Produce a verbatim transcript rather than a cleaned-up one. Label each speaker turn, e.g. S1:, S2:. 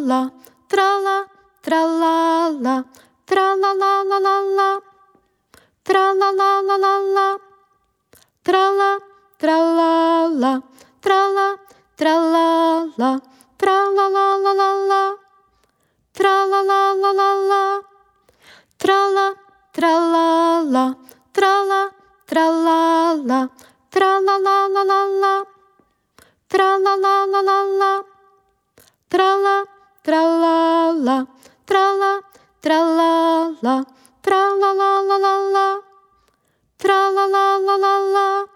S1: Тра-ла-ла-ла-ла, тра-ла, тра-ла-ла, тра-ла-ла-ла-ла-ла, тра-ла-ла-ла-ла-ла, тра-ла, тра-ла-ла, тра-ла, тра-ла-ла, тра-ла-ла-ла-ла-ла, тра-ла-ла-ла-ла-ла, тра-ла, тра-ла-ла, тра-ла, тра-ла-ла, тра-ла-ла-ла-ла-ла, тра-ла-ла-ла-ла-ла, тра-ла, тра-ла-ла, тра-ла, тра-ла-ла, тра-ла-ла-ла-ла-ла, тра-ла-ла-ла-ла-ла.